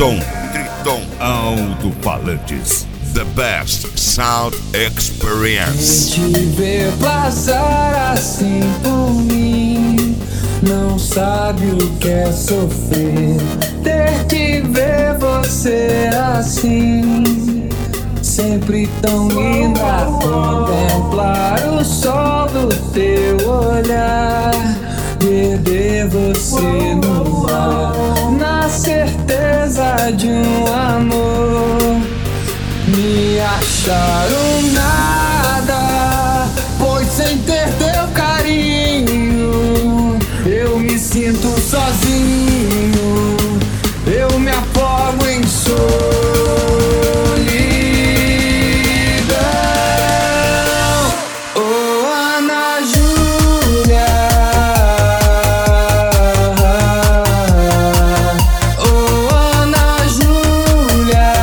Triton Alto-Falantes. The best sound experience. Te ver passar assim por mim, não sabe o que é sofrer. Ter que ver você assim, sempre tão linda. Contemplar o sol do teu olhar, perder você no ar, na certeza de um amor. Me acharam nada, pois sem ter teu carinho eu me sinto sozinho, eu me afogo em solidão. Oh, Ana Júlia, oh, Ana Júlia.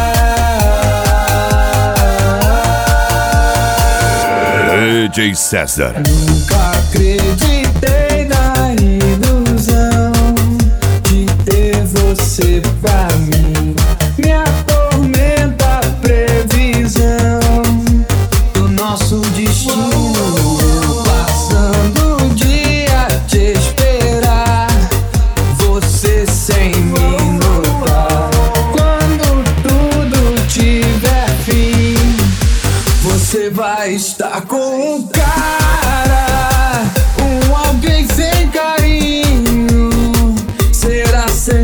DJ César. Nunca acreditei